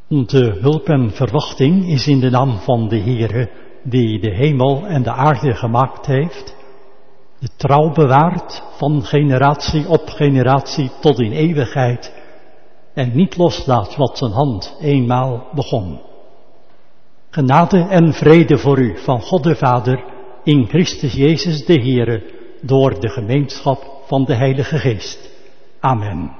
Onze hulp en verwachting is in de naam van de Heere, die de hemel en de aarde gemaakt heeft, de trouw bewaart van generatie op generatie tot in eeuwigheid en niet loslaat wat zijn hand eenmaal begon. Genade en vrede voor u van God de Vader in Christus Jezus de Heere door de gemeenschap van de Heilige Geest. Amen.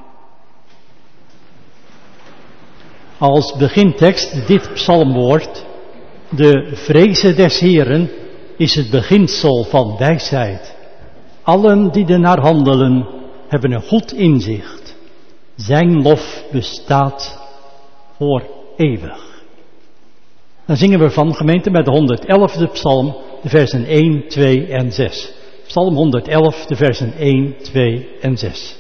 Als begintekst dit psalmwoord: de vreze des Heeren is het beginsel van wijsheid. Allen die ernaar handelen hebben een goed inzicht. Zijn lof bestaat voor eeuwig. Dan zingen we van gemeente met de 111e psalm, de versen 1, 2 en 6. Psalm 111, de versen 1, 2 en 6.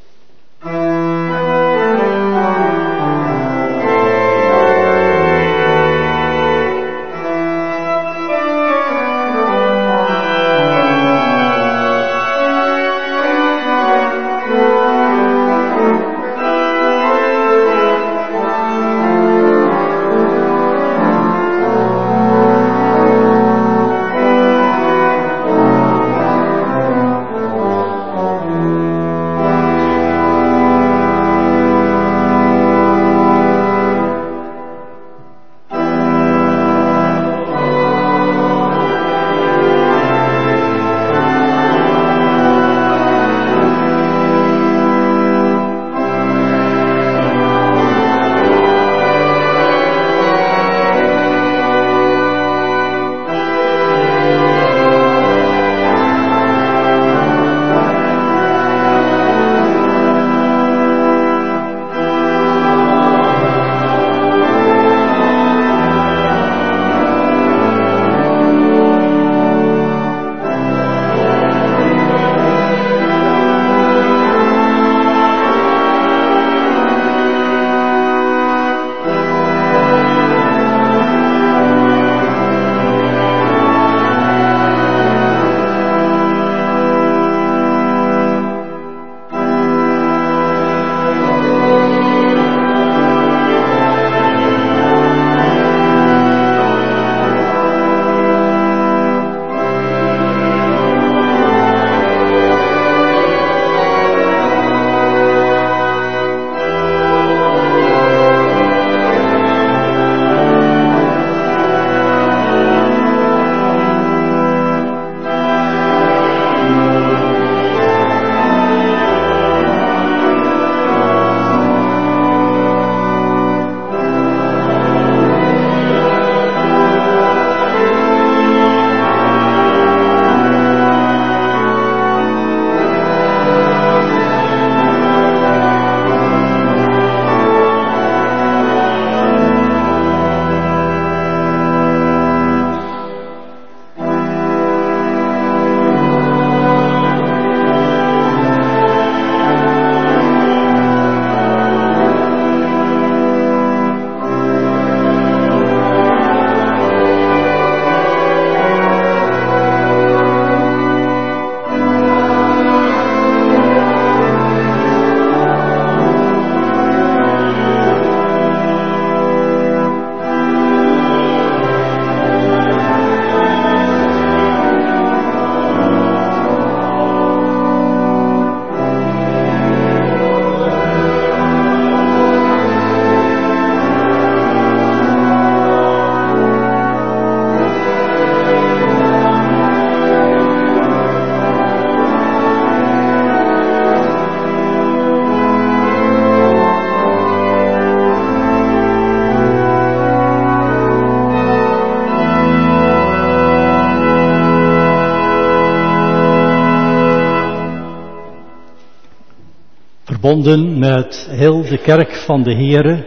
Verbonden met heel de kerk van de Heere,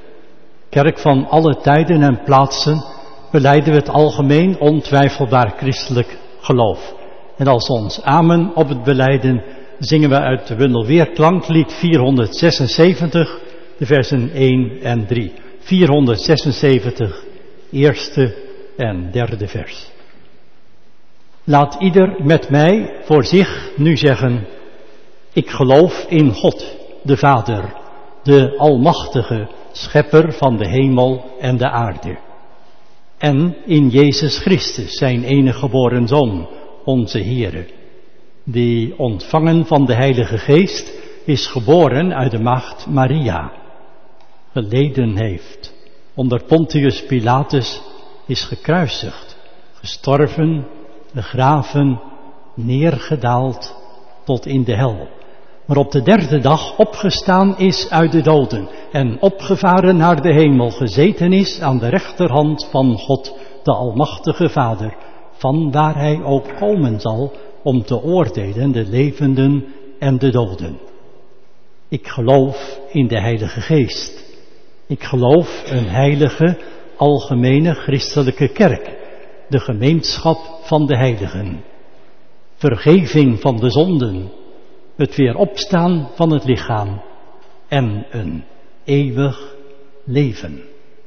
kerk van alle tijden en plaatsen, belijden we het algemeen ontwijfelbaar christelijk geloof. En als ons amen op het belijden zingen we uit de bundel Weerklank, lied 476, de versen 1 en 3. 476, eerste en derde vers. Laat ieder met mij voor zich nu zeggen: ik geloof in God, de Vader, de Almachtige, schepper van de hemel en de aarde. En in Jezus Christus, zijn enige geboren Zoon, onze Heere, die ontvangen van de Heilige Geest is geboren uit de maagd Maria, geleden heeft, onder Pontius Pilatus is gekruisigd, gestorven, begraven, neergedaald tot in de hel, maar op de derde dag opgestaan is uit de doden en opgevaren naar de hemel, gezeten is aan de rechterhand van God, de Almachtige Vader, van waar hij ook komen zal om te oordelen de levenden en de doden. Ik geloof in de Heilige Geest. Ik geloof een heilige, algemene christelijke kerk, de gemeenschap van de heiligen, vergeving van de zonden, het weer opstaan van het lichaam en een eeuwig leven.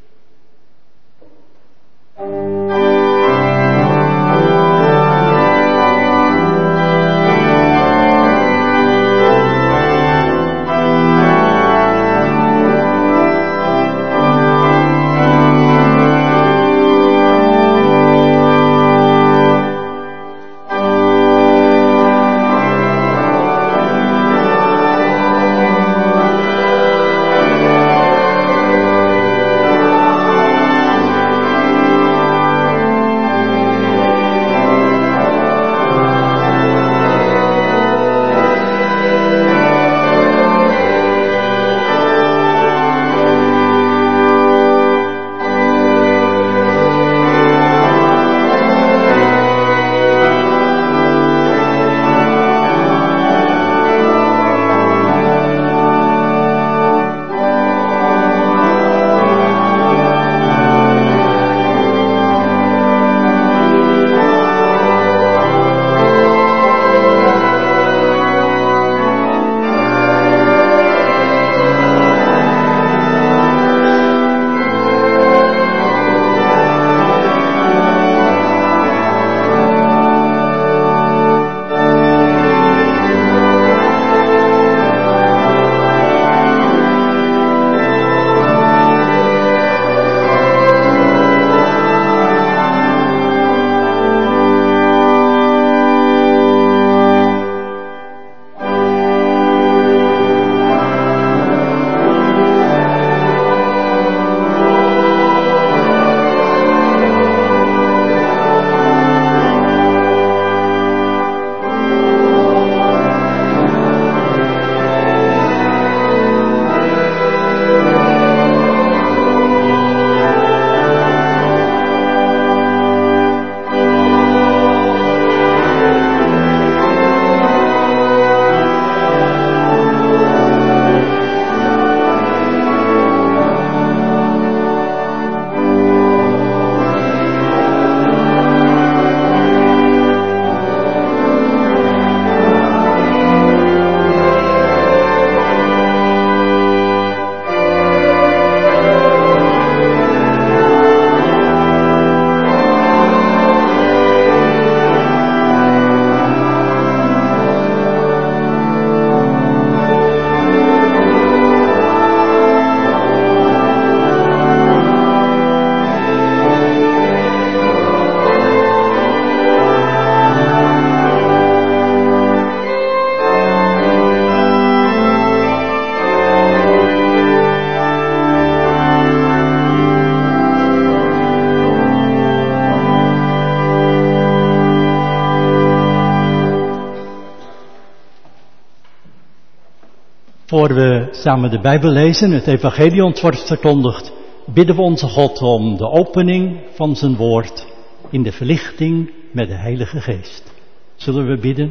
Voor we samen de Bijbel lezen, het evangelie ons wordt verkondigd, bidden we onze God om de opening van zijn woord in de verlichting met de Heilige Geest. Zullen we bidden?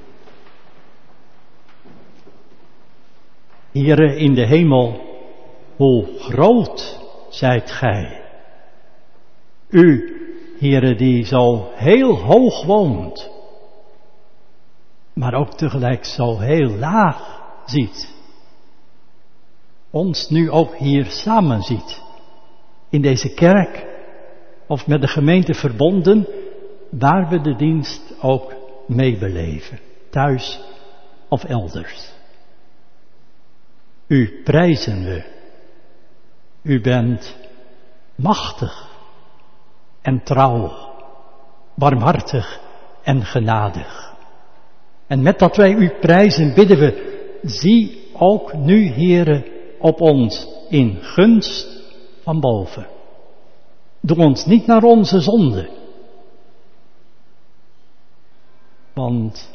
Heere in de hemel, hoe groot zijt gij? U, Heere, die zo heel hoog woont, maar ook tegelijk zo heel laag ziet. Ons nu ook hier samen ziet, in deze kerk of met de gemeente verbonden, waar we de dienst ook meebeleven, thuis of elders. U prijzen we, U bent machtig en trouw, barmhartig en genadig. En met dat wij u prijzen bidden we, zie ook nu, Heere, op ons in gunst van boven. Doe ons niet naar onze zonde. Want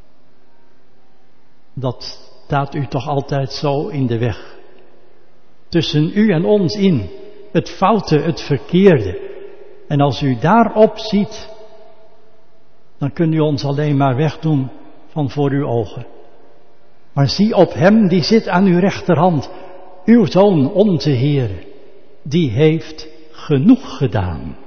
dat staat u toch altijd zo in de weg. Tussen u en ons in. Het foute, het verkeerde. En als u daarop ziet, dan kunt u ons alleen maar wegdoen van voor uw ogen. Maar zie op hem die zit aan uw rechterhand. Uw Zoon, onze Heer. Die heeft genoeg gedaan.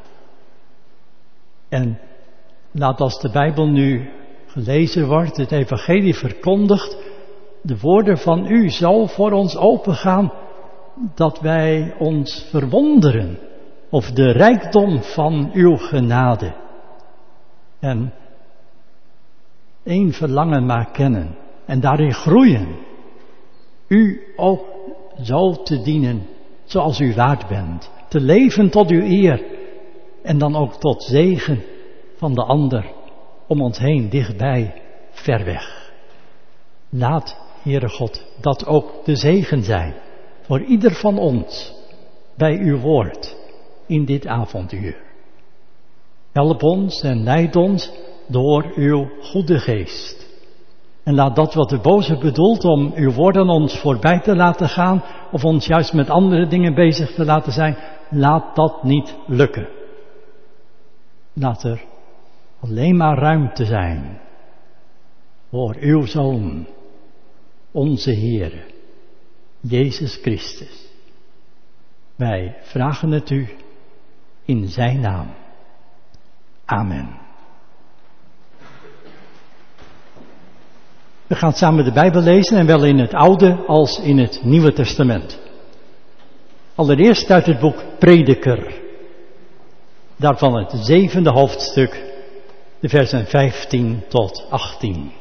En laat als de Bijbel nu gelezen wordt, het evangelie verkondigt, de woorden van u zo voor ons opengaan, dat wij ons verwonderen over de rijkdom van uw genade. En één verlangen maar kennen en daarin groeien. U ook zo te dienen zoals u waard bent. Te leven tot uw eer en dan ook tot zegen van de ander om ons heen, dichtbij, ver weg. Laat, Heere God, dat ook de zegen zijn voor ieder van ons bij uw woord in dit avonduur. Help ons en leid ons door uw goede geest. En laat dat wat de boze bedoelt om uw woord aan ons voorbij te laten gaan of ons juist met andere dingen bezig te laten zijn, laat dat niet lukken. Laat er alleen maar ruimte zijn voor uw Zoon, onze Heer, Jezus Christus. Wij vragen het u in zijn naam. Amen. We gaan samen de Bijbel lezen en wel in het Oude als in het Nieuwe Testament. Allereerst uit het boek Prediker. Daarvan het 7e hoofdstuk, de versen 15 tot 18.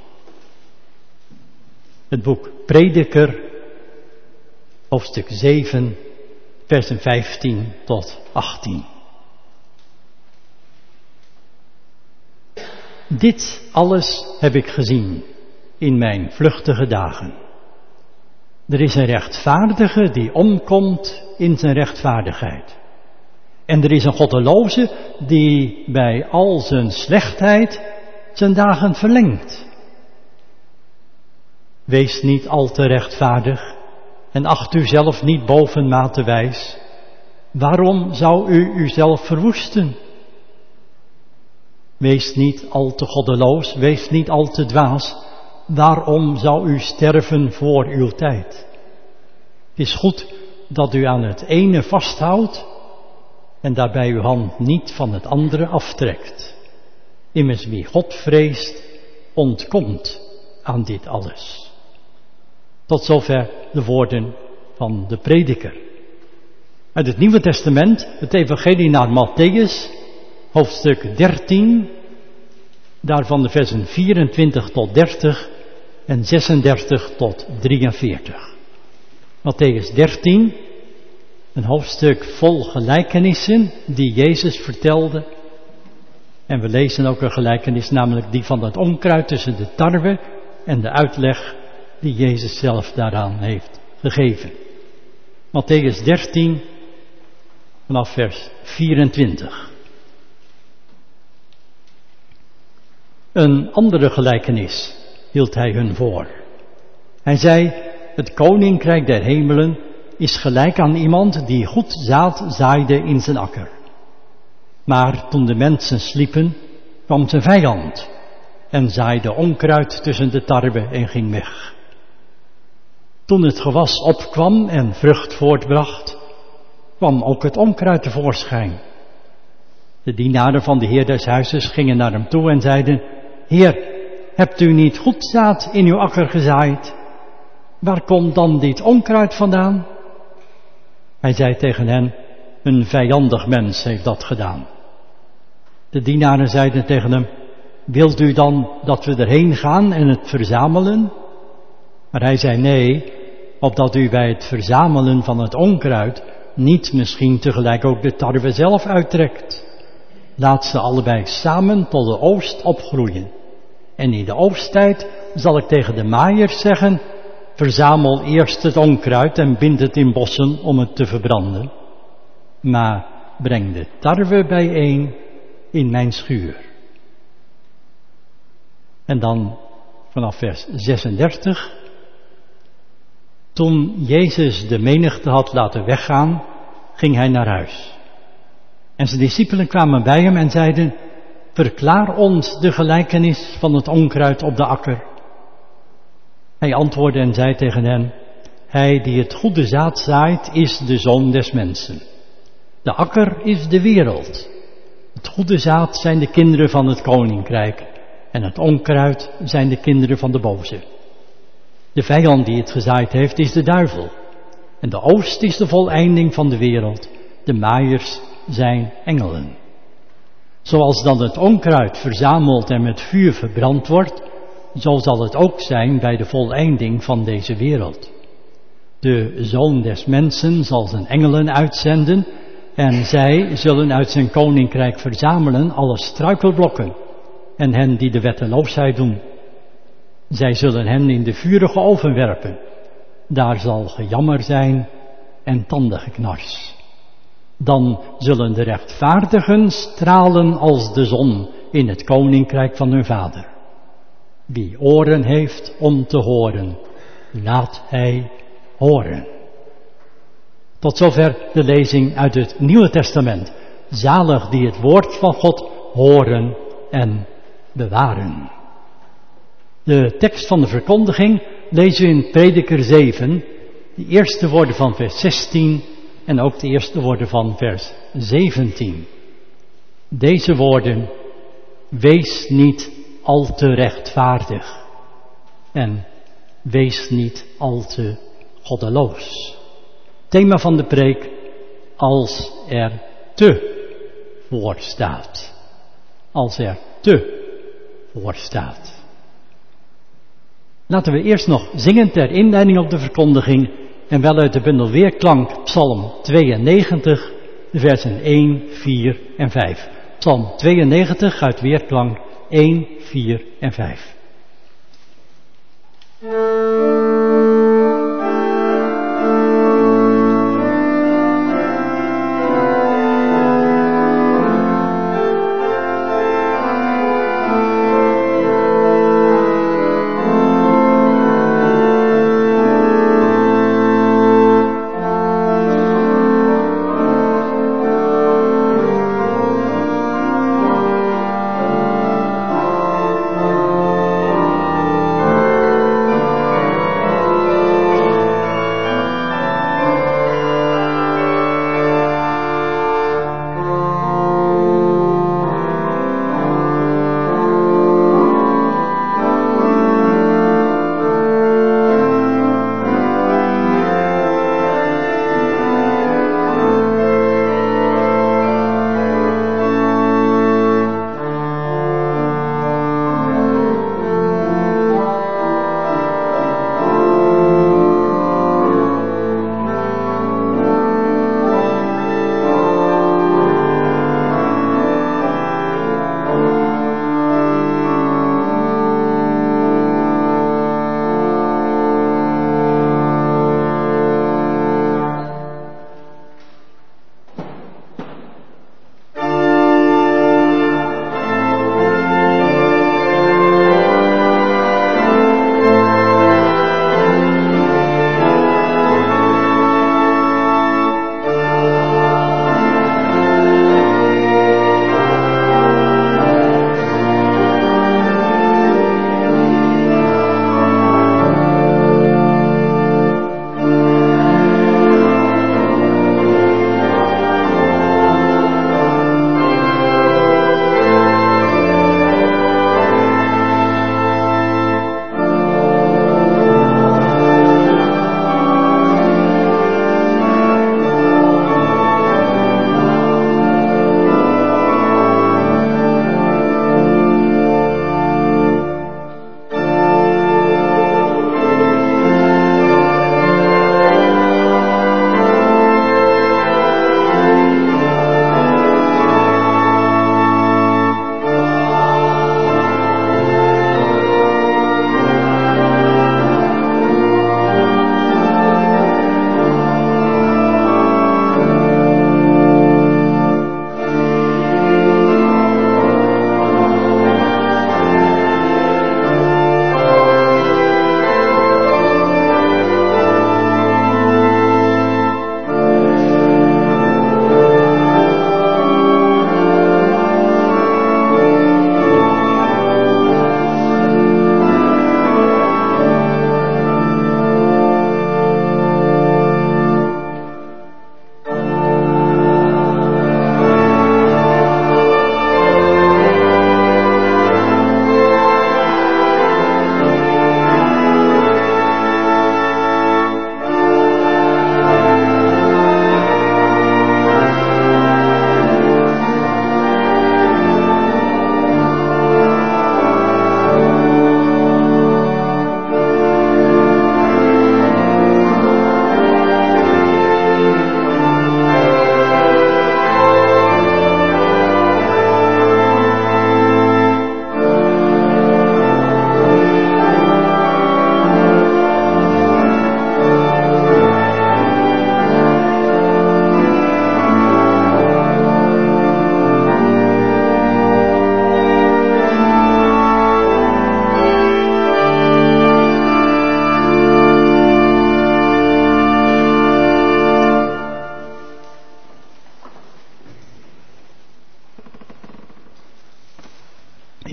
Het boek Prediker, hoofdstuk 7, versen 15 tot 18. Dit alles heb ik gezien in mijn vluchtige dagen. Er is een rechtvaardige die omkomt in zijn rechtvaardigheid. En er is een goddeloze die bij al zijn slechtheid zijn dagen verlengt. Wees niet al te rechtvaardig en acht u zelf niet bovenmate wijs. Waarom zou u uzelf verwoesten? Wees niet al te goddeloos, wees niet al te dwaas. Waarom zou u sterven voor uw tijd? Het is goed dat u aan het ene vasthoudt en daarbij uw hand niet van het andere aftrekt. Immers wie God vreest, ontkomt aan dit alles. Tot zover de woorden van de prediker. Uit het Nieuwe Testament, het evangelie naar Mattheüs, hoofdstuk 13, daarvan de versen 24 tot 30 en 36 tot 43. Mattheüs 13, een hoofdstuk vol gelijkenissen die Jezus vertelde. En we lezen ook een gelijkenis, namelijk die van het onkruid tussen de tarwe en de uitleg die Jezus zelf daaraan heeft gegeven. Mattheüs 13, vanaf vers 24. Een andere gelijkenis hield hij hun voor. Hij zei, het koninkrijk der hemelen is gelijk aan iemand die goed zaad zaaide in zijn akker. Maar toen de mensen sliepen, kwam zijn vijand en zaaide onkruid tussen de tarwe en ging weg. Toen het gewas opkwam en vrucht voortbracht, kwam ook het onkruid tevoorschijn. De dienaren van de heer des huizes gingen naar hem toe en zeiden, Heer, hebt u niet goed zaad in uw akker gezaaid? Waar komt dan dit onkruid vandaan? Hij zei tegen hen, een vijandig mens heeft dat gedaan. De dienaren zeiden tegen hem, wilt u dan dat we erheen gaan en het verzamelen? Maar hij zei nee, opdat u bij het verzamelen van het onkruid niet misschien tegelijk ook de tarwe zelf uittrekt. Laat ze allebei samen tot de oogst opgroeien. En in de oogsttijd zal ik tegen de maaiers zeggen, verzamel eerst het onkruid en bind het in bossen om het te verbranden. Maar breng de tarwe bijeen in mijn schuur. En dan vanaf vers 36. Toen Jezus de menigte had laten weggaan, ging hij naar huis. En zijn discipelen kwamen bij hem en zeiden, verklaar ons de gelijkenis van het onkruid op de akker. Hij antwoordde en zei tegen hen, hij die het goede zaad zaait, is de Zoon des mensen. De akker is de wereld. Het goede zaad zijn de kinderen van het koninkrijk en het onkruid zijn de kinderen van de boze. De vijand die het gezaaid heeft is de duivel. En de oogst is de voleinding van de wereld. De maaiers zijn engelen. Zoals dan het onkruid verzameld en met vuur verbrand wordt, zo zal het ook zijn bij de voleinding van deze wereld. De Zoon des mensen zal zijn engelen uitzenden en zij zullen uit zijn koninkrijk verzamelen alle struikelblokken en hen die de wetteloosheid doen. Zij zullen hen in de vurige oven werpen. Daar zal gejammer zijn en tandengeknars. Dan zullen de rechtvaardigen stralen als de zon in het koninkrijk van hun Vader. Wie oren heeft om te horen, laat hij horen. Tot zover de lezing uit het Nieuwe Testament. Zalig die het woord van God horen en bewaren. De tekst van de verkondiging lezen we in Prediker 7, de eerste woorden van vers 16 en ook de eerste woorden van vers 17. Deze woorden, wees niet al te rechtvaardig en wees niet al te goddeloos. Thema van de preek, als er te voor staat. Als er te voor staat. Laten we eerst nog zingen ter inleiding op de verkondiging en wel uit de bundel Weerklank, Psalm 92, de versen 1, 4 en 5. Psalm 92 uit Weerklank 1, 4 en 5.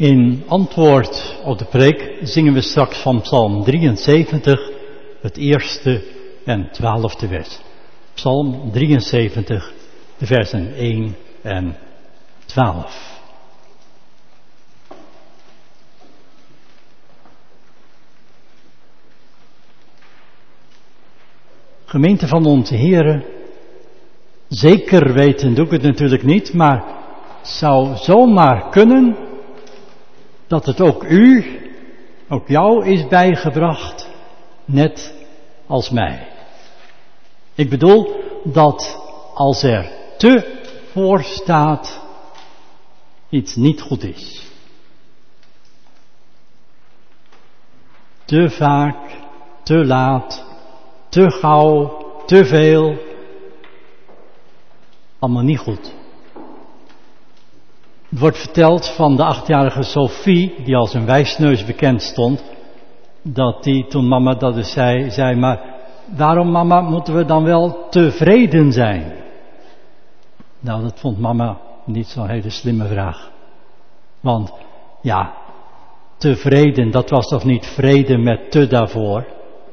In antwoord op de preek zingen we straks van Psalm 73, het eerste en 12e vers. Psalm 73, de versen 1 en 12. Gemeente van onze Heere, zeker weten doe ik het natuurlijk niet, maar zou zomaar kunnen dat het ook jou is bijgebracht, net als mij. Ik bedoel dat als er te voor staat, iets niet goed is. Te vaak, te laat, te gauw, te veel. Allemaal niet goed. Het wordt verteld van de 8-jarige Sophie, die als een wijsneus bekend stond, dat die toen mama dat dus zei, maar waarom mama moeten we dan wel tevreden zijn? Nou, dat vond mama niet zo'n hele slimme vraag. Want ja, tevreden, dat was toch niet vrede met te daarvoor?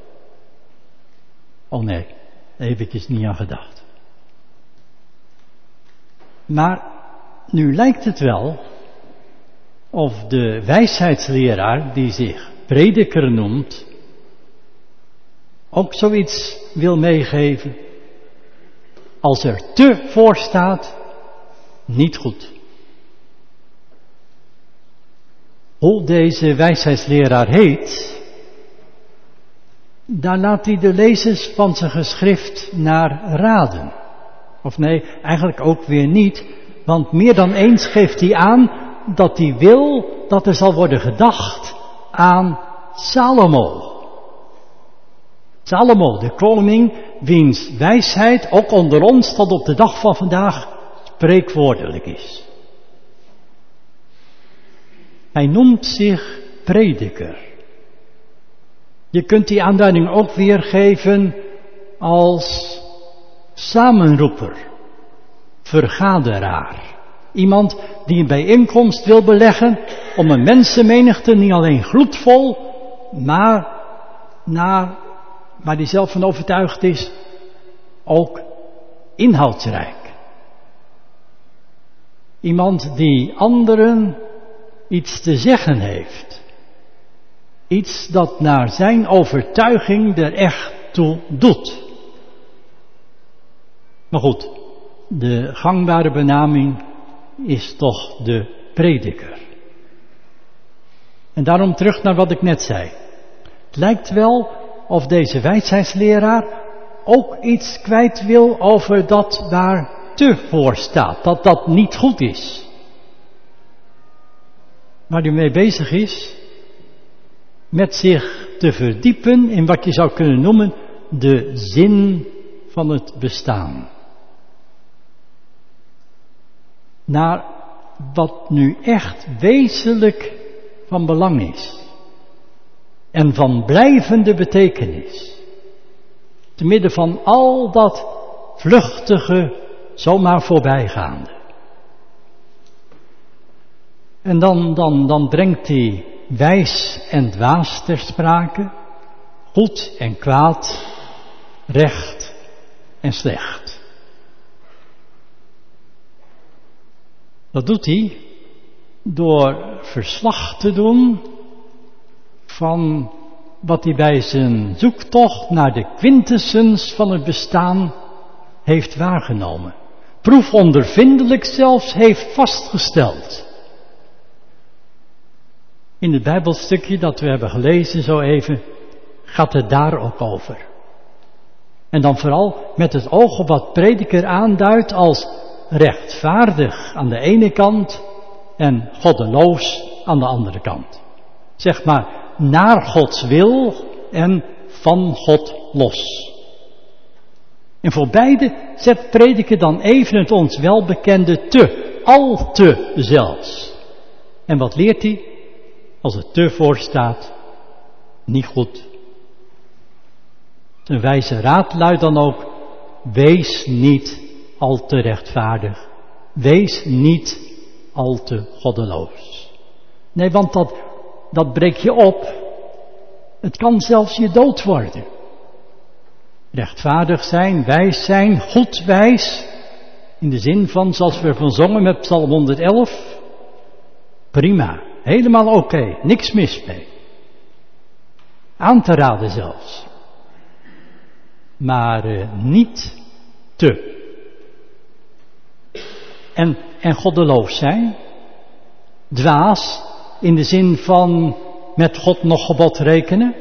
Oh nee, eventjes niet aan gedacht. Maar nu lijkt het wel of de wijsheidsleraar, die zich prediker noemt, ook zoiets wil meegeven. Als er te voor staat, niet goed. Hoe deze wijsheidsleraar heet, daar laat hij de lezers van zijn geschrift naar raden. Of nee, eigenlijk ook weer niet, want meer dan eens geeft hij aan dat hij wil dat er zal worden gedacht aan Salomo. Salomo, de koning, wiens wijsheid ook onder ons tot op de dag van vandaag spreekwoordelijk is. Hij noemt zich prediker. Je kunt die aanduiding ook weergeven als samenroeper, vergaderaar. Iemand die een bijeenkomst wil beleggen om een mensenmenigte niet alleen gloedvol, maar waar hij zelf van overtuigd is, ook inhoudsrijk. Iemand die anderen iets te zeggen heeft. Iets dat naar zijn overtuiging er echt toe doet. Maar goed, de gangbare benaming is toch de prediker. En daarom terug naar wat ik net zei. Het lijkt wel of deze wijsheidsleraar ook iets kwijt wil over dat daar te voor staat. Dat dat niet goed is. Waar hij mee bezig is, met zich te verdiepen in wat je zou kunnen noemen de zin van het bestaan. Naar wat nu echt wezenlijk van belang is. En van blijvende betekenis. Te midden van al dat vluchtige, zomaar voorbijgaande. En dan brengt hij wijs en dwaas ter sprake, goed en kwaad, recht en slecht. Dat doet hij door verslag te doen van wat hij bij zijn zoektocht naar de quintessens van het bestaan heeft waargenomen. Proefondervindelijk zelfs heeft vastgesteld. In het Bijbelstukje dat we hebben gelezen zo even, gaat het daar ook over. En dan vooral met het oog op wat prediker aanduidt als rechtvaardig aan de ene kant en goddeloos aan de andere kant. Zeg maar, naar Gods wil en van God los. En voor beide zet prediker dan even het ons welbekende te, al te zelfs. En wat leert hij? Als het te voor staat, niet goed. Een wijze raad luidt dan ook, wees niet al te rechtvaardig. Wees niet al te goddeloos. Nee, want dat breek je op. Het kan zelfs je dood worden. Rechtvaardig zijn, wijs zijn, goed wijs. In de zin van, zoals we van zongen met Psalm 111. Prima, helemaal oké, niks mis mee. Aan te raden zelfs. Maar niet te. En goddeloos zijn. Dwaas, in de zin van met God nog gebod rekenen.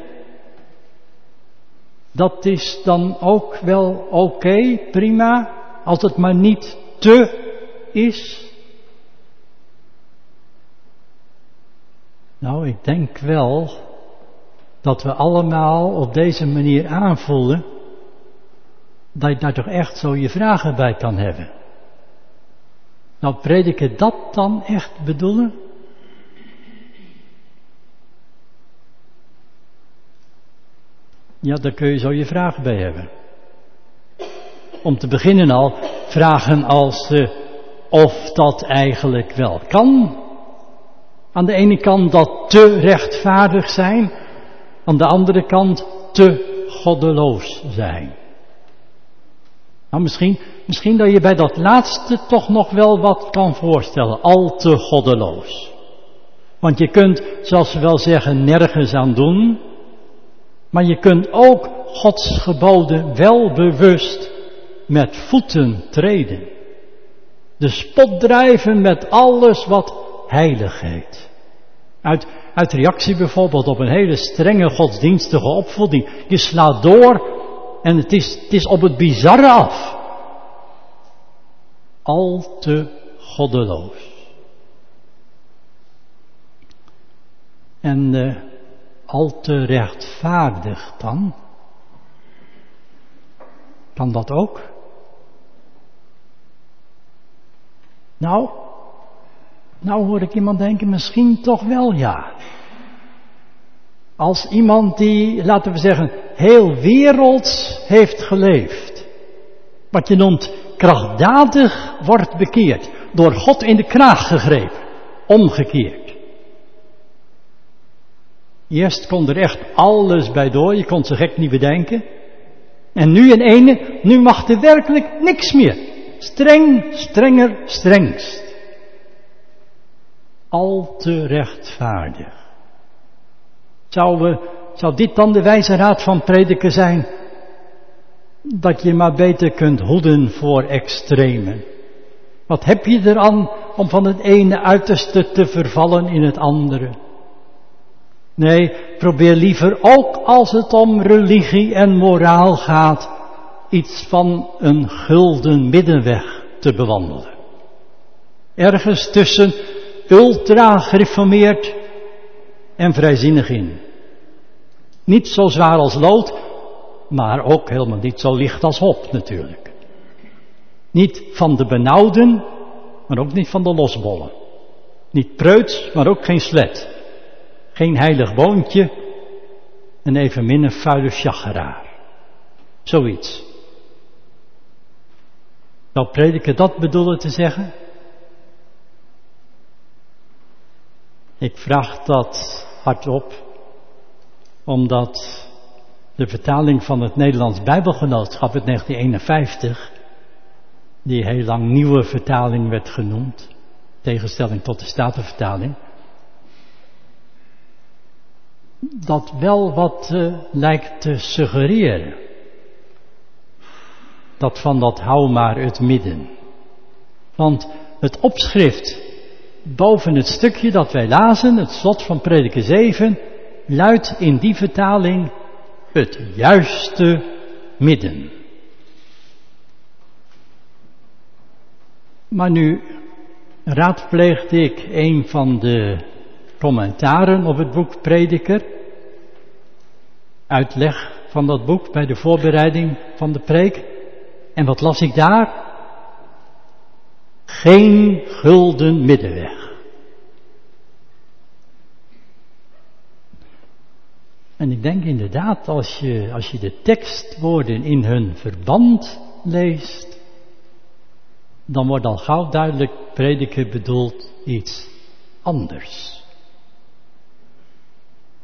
Dat is dan ook wel oké, prima, als het maar niet te is. Nou, ik denk wel dat we allemaal op deze manier aanvoelen dat je daar toch echt zo je vragen bij kan hebben. Nou, prediken dat dan echt bedoelen? Ja, daar kun je zo je vragen bij hebben. Om te beginnen al, vragen als of dat eigenlijk wel kan. Aan de ene kant dat te rechtvaardig zijn, aan de andere kant te goddeloos zijn. Nou, misschien dat je bij dat laatste toch nog wel wat kan voorstellen, al te goddeloos. Want je kunt, zoals we wel zeggen, nergens aan doen, maar je kunt ook Gods geboden wel bewust met voeten treden. De spot drijven met alles wat heilig heet. Uit reactie bijvoorbeeld op een hele strenge godsdienstige opvoeding. Je slaat door en het is op het bizarre af. Al te goddeloos. En al te rechtvaardig dan? Kan dat ook? Nou hoor ik iemand denken, misschien toch wel ja. Als iemand die, laten we zeggen, heel werelds heeft geleefd. Wat je noemt krachtdadig wordt bekeerd. Door God in de kraag gegrepen. Omgekeerd. Eerst kon er echt alles bij door, je kon het zo gek niet bedenken. En nu in ene, nu mag er werkelijk niks meer. Streng, strenger, strengst. Al te rechtvaardig. Zou dit dan de wijze raad van prediken zijn? Dat je maar beter kunt hoeden voor extremen. Wat heb je eraan om van het ene uiterste te vervallen in het andere? Nee, probeer liever ook als het om religie en moraal gaat, iets van een gulden middenweg te bewandelen. Ergens tussen ultra gereformeerd en vrijzinnig in. Niet zo zwaar als lood, maar ook helemaal niet zo licht als hop natuurlijk. Niet van de benauwden, maar ook niet van de losbollen. Niet preuts, maar ook geen slet. Geen heilig boontje en evenmin een vuile chageraar. Zoiets. Zou prediker dat bedoelen te zeggen? Ik vraag dat hardop, omdat de vertaling van het Nederlands Bijbelgenootschap uit 1951, die heel lang nieuwe vertaling werd genoemd, tegenstelling tot de Statenvertaling, dat wel wat lijkt te suggereren. Dat van dat hou maar het midden. Want het opschrift boven het stukje dat wij lazen, het slot van Prediker 7, luidt in die vertaling het juiste midden. Maar nu raadpleegde ik een van de commentaren op het boek Prediker. Uitleg van dat boek bij de voorbereiding van de preek. En wat las ik daar? Geen gulden middenweg. En ik denk inderdaad, als je de tekstwoorden in hun verband leest, dan wordt al gauw duidelijk, Prediker bedoelt iets anders.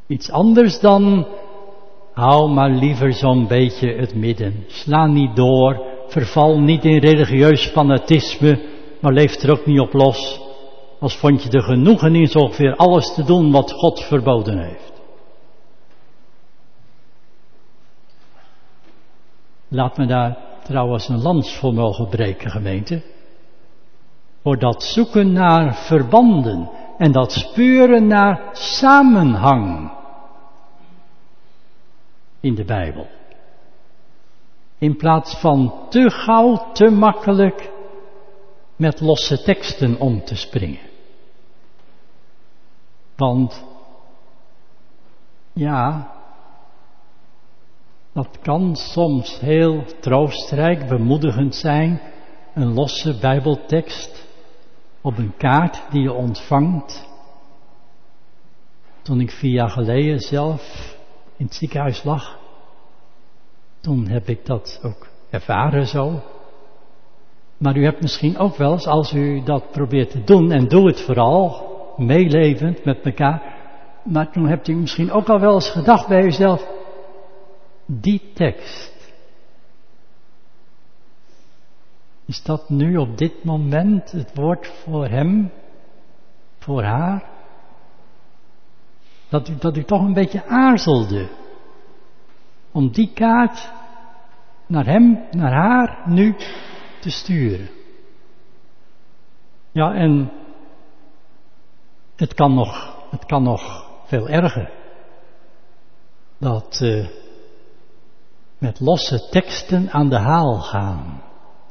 Iets anders dan, hou maar liever zo'n beetje het midden. Sla niet door, verval niet in religieus fanatisme, maar leef er ook niet op los. Als vond je er genoegen in zo ongeveer alles te doen wat God verboden heeft. Laat me daar trouwens een lans voor mogen breken, gemeente. Voor dat zoeken naar verbanden en dat speuren naar samenhang in de Bijbel. In plaats van te gauw, te makkelijk met losse teksten om te springen. Want ja, dat kan soms heel troostrijk, bemoedigend zijn, een losse Bijbeltekst op een kaart die je ontvangt. Toen ik 4 jaar geleden zelf in het ziekenhuis lag, toen heb ik dat ook ervaren zo. Maar u hebt misschien ook wel eens, als u dat probeert te doen, en doe het vooral, meelevend met elkaar, maar toen hebt u misschien ook al wel eens gedacht bij uzelf, die tekst, is dat nu op dit moment het woord voor hem, voor haar? Dat u toch een beetje aarzelde om die kaart naar hem, naar haar nu te sturen. Ja, en het kan nog veel erger. Dat met losse teksten aan de haal gaan.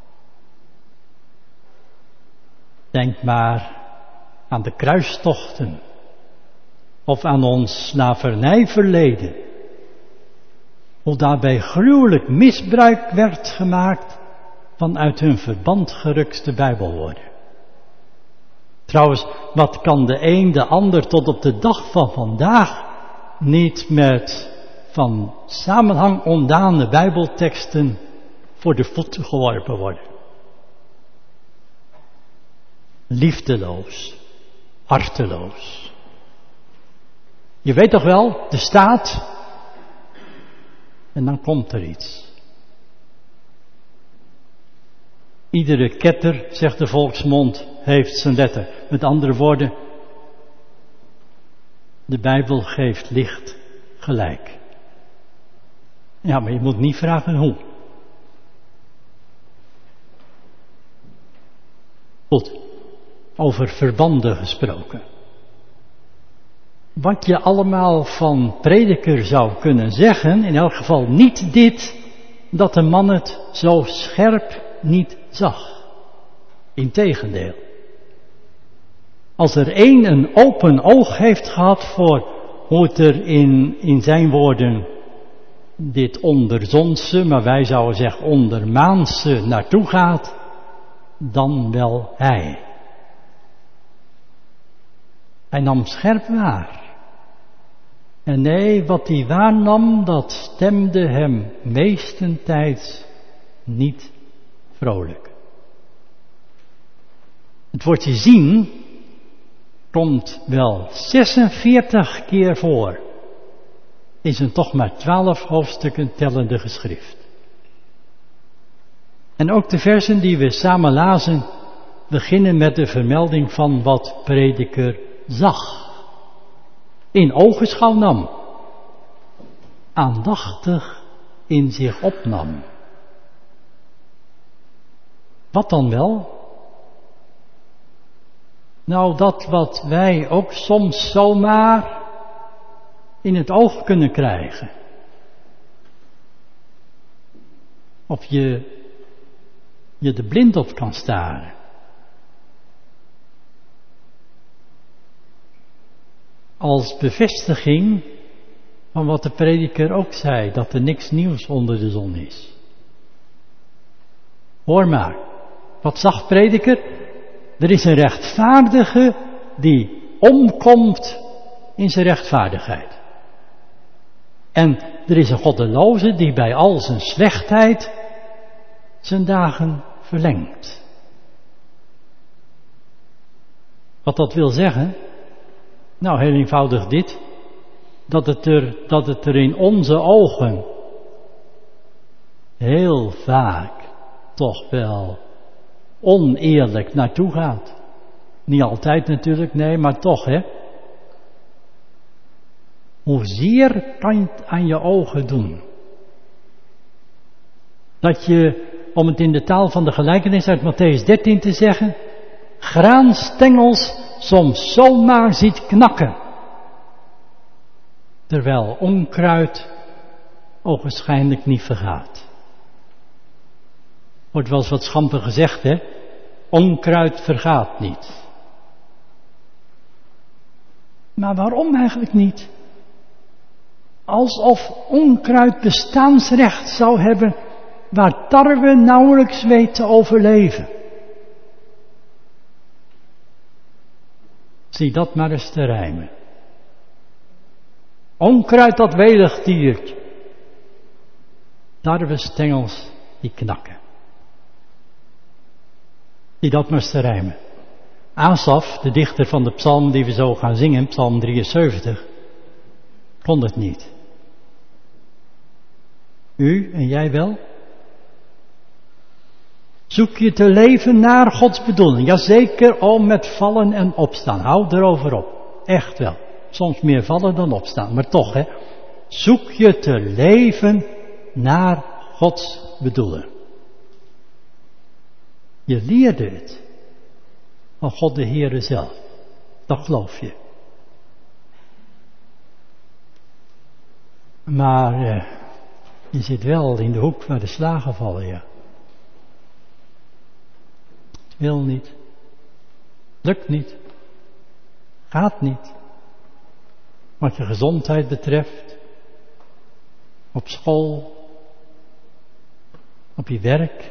Denk maar aan de kruistochten of aan ons slavernijverleden. Hoe daarbij gruwelijk misbruik werd gemaakt van uit hun verband gerukte Bijbelwoorden. Trouwens, wat kan de een de ander tot op de dag van vandaag niet met van samenhang ontdane Bijbelteksten voor de voeten geworpen worden? Liefdeloos, harteloos. Je weet toch wel, er staat, en dan komt er iets. Iedere ketter, zegt de volksmond, heeft zijn letter. Met andere woorden, de Bijbel geeft licht gelijk. Ja, maar je moet niet vragen hoe. Goed, over verbanden gesproken. Wat je allemaal van prediker zou kunnen zeggen, in elk geval niet dit, dat de man het zo scherp niet zag. Integendeel. Als er één een open oog heeft gehad voor hoe het er in zijn woorden dit onderzonse, maar wij zouden zeggen ondermaanse naartoe gaat, dan wel hij. Hij nam scherp waar. En nee, wat hij waarnam, dat stemde hem meestentijds niet vrolijk. Het woordje zien komt wel 46 keer voor in zijn toch maar 12 hoofdstukken tellende geschrift. En ook de versen die we samen lazen beginnen met de vermelding van wat prediker zag. In ogenschouw nam. Aandachtig in zich opnam. Wat dan wel? Nou, dat wat wij ook soms zomaar in het oog kunnen krijgen. Of je er blind op kan staren. Als bevestiging van wat de prediker ook zei, dat er niks nieuws onder de zon is. Hoor maar, wat zag prediker? Er is een rechtvaardige die omkomt in zijn rechtvaardigheid. En er is een goddeloze die bij al zijn slechtheid zijn dagen verlengt. Wat dat wil zeggen? Nou, heel eenvoudig dit. dat het er in onze ogen heel vaak toch wel oneerlijk naartoe gaat. Niet altijd natuurlijk, nee, maar toch, hè. Hoezeer kan je het aan je ogen doen? Dat je, om het in de taal van de gelijkenis uit Mattheüs 13 te zeggen, graanstengels soms zomaar ziet knakken. Terwijl onkruid ogenschijnlijk niet vergaat. Wordt wel eens wat schamper gezegd, hè? Onkruid vergaat niet. Maar waarom eigenlijk niet? Alsof onkruid bestaansrecht zou hebben waar tarwe nauwelijks weet te overleven. Zie dat maar eens te rijmen. Onkruid dat welig tiert. Tarwestengels die knakken. Zie dat maar eens te rijmen. Asaf, de dichter van de psalm die we zo gaan zingen, psalm 73, kon het niet. U en jij wel? Zoek je te leven naar Gods bedoeling. Jazeker, om met vallen en opstaan. Hou erover op. Echt wel. Soms meer vallen dan opstaan. Maar toch, hè. Zoek je te leven naar Gods bedoeling. Je leerde het van God de Heere zelf. Dat geloof je. Maar je zit wel in de hoek waar de slagen vallen, ja. Het wil niet. Lukt niet. Gaat niet. Wat je gezondheid betreft. Op school. Op je werk.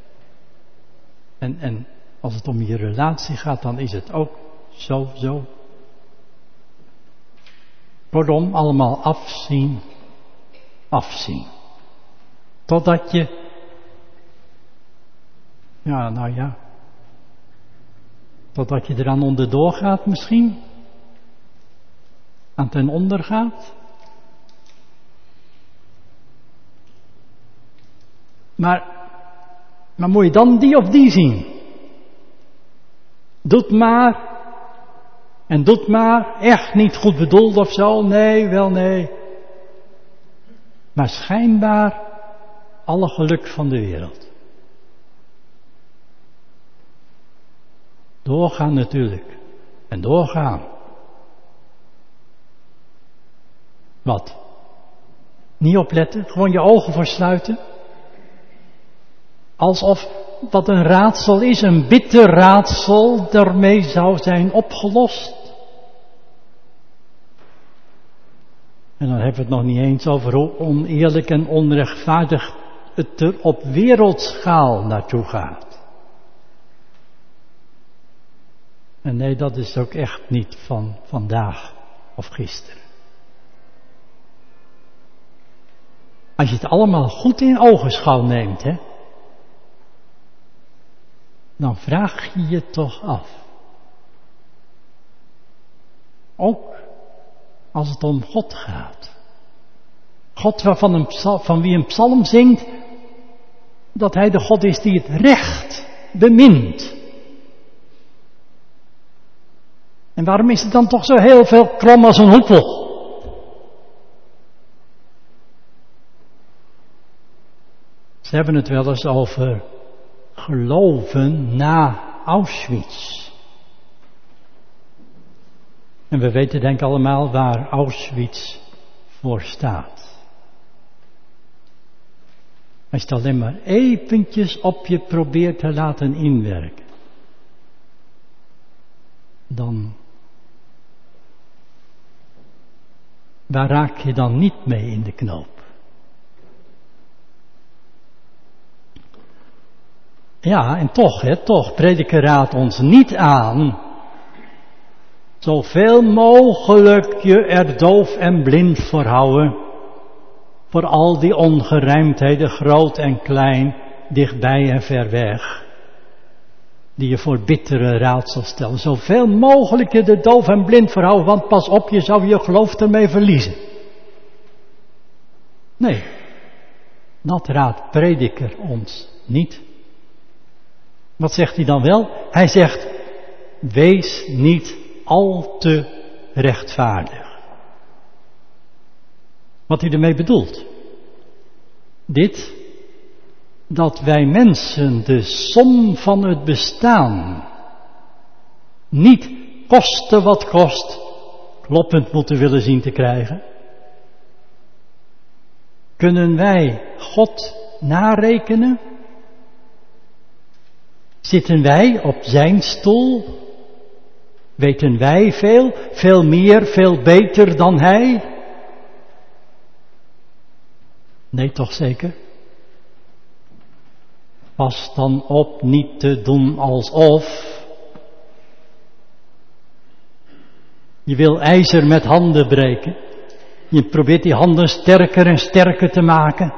En als het om je relatie gaat, dan is het ook zo. Kortom, allemaal afzien. Totdat je, totdat je eraan onderdoor gaat misschien. Aan ten onder gaat. Maar moet je dan die of die zien? Doet maar, echt niet goed bedoeld of zo, nee. Maar schijnbaar alle geluk van de wereld. Doorgaan natuurlijk. En doorgaan. Wat? Niet opletten, gewoon je ogen voor sluiten. Alsof wat een raadsel is, een bitter raadsel, daarmee zou zijn opgelost. En dan hebben we het nog niet eens over hoe oneerlijk en onrechtvaardig het er op wereldschaal naartoe gaat. En nee, dat is ook echt niet van vandaag of gisteren. Als je het allemaal goed in ogenschouw neemt, hè, dan vraag je je toch af. Ook als het om God gaat. God van wie een psalm zingt, dat hij de God is die het recht bemint. En waarom is het dan toch zo heel veel krom als een hoepel? Ze hebben het wel eens over geloven na Auschwitz. En we weten denk ik allemaal waar Auschwitz voor staat. Als je het alleen maar eventjes op je probeert te laten inwerken, dan waar raak je dan niet mee in de knoop? Ja, en toch, prediker raadt ons niet aan zoveel mogelijk je er doof en blind voor houden, voor al die ongerijmdheden, groot en klein, dichtbij en ver weg. die je voor bittere raadsels stellen. Zoveel mogelijk je de doof en blind verhouden, want pas op, je zou je geloof ermee verliezen. Nee, dat raadt prediker ons niet. Wat zegt hij dan wel? Hij zegt, wees niet al te rechtvaardig. Wat hij ermee bedoelt. Dit, dat wij mensen de som van het bestaan niet koste wat kost, kloppend moeten willen zien te krijgen. Kunnen wij God narekenen? Zitten wij op zijn stoel? Weten wij veel meer, veel beter dan hij? Nee, toch zeker? Pas dan op niet te doen alsof. Je wil ijzer met handen breken. Je probeert die handen sterker en sterker te maken.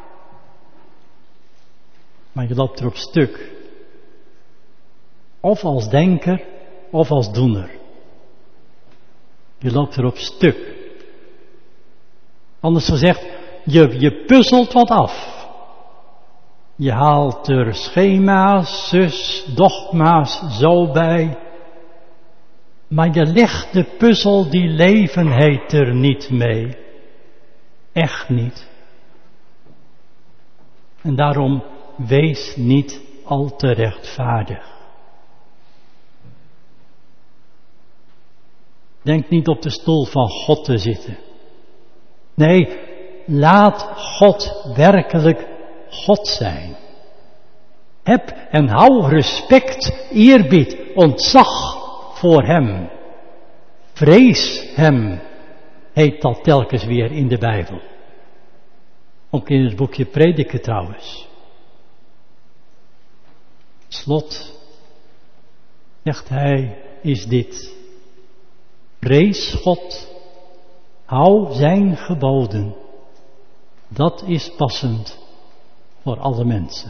Maar je loopt erop stuk. Of als denker, of als doener. Je loopt erop stuk. Anders gezegd, je puzzelt wat af. Je haalt er schema's, dogma's zo bij. Maar je legt de puzzel die leven heet er niet mee. Echt niet. En daarom wees niet al te rechtvaardig. Denk niet op de stoel van God te zitten. Nee, laat God werkelijk God zijn. Heb en hou respect, eerbied, ontzag voor hem. Vrees hem, heet dat telkens weer in de Bijbel. Ook in het boekje Prediken trouwens. Slot, zegt hij, is dit. Vrees God, hou zijn geboden. Dat is passend voor alle mensen.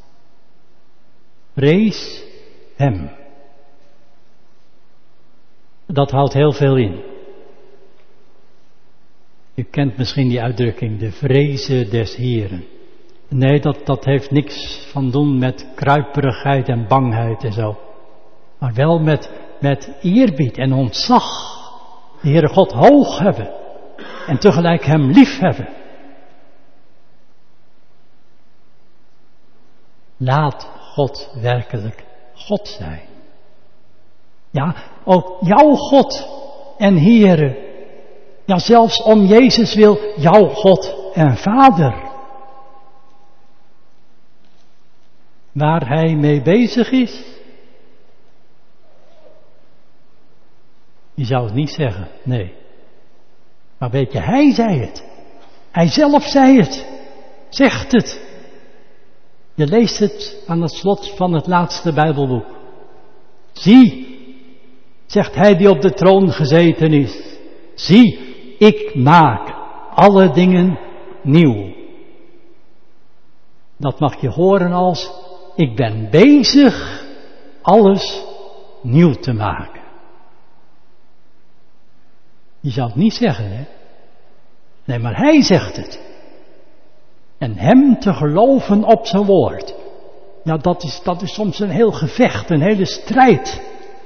Vrees hem. Dat houdt heel veel in. U kent misschien die uitdrukking, de vrezen des Heren. Nee, dat heeft niks van doen met kruiperigheid en bangheid en zo. Maar wel met eerbied en ontzag. De Heere God hoog hebben. En tegelijk hem lief hebben. Laat God werkelijk God zijn. Ja, ook jouw God en Heere. Ja, zelfs om Jezus wil, jouw God en Vader. Waar hij mee bezig is. Je zou het niet zeggen, nee. Maar weet je, hij zei het. Hij zelf zei het. Zegt het. Je leest het aan het slot van het laatste Bijbelboek. Zie, zegt hij die op de troon gezeten is. Zie, ik maak alle dingen nieuw. Dat mag je horen als, ik ben bezig alles nieuw te maken. Je zou het niet zeggen, hè? Nee, maar hij zegt het. En hem te geloven op zijn woord. Ja, dat is soms een heel gevecht, een hele strijd.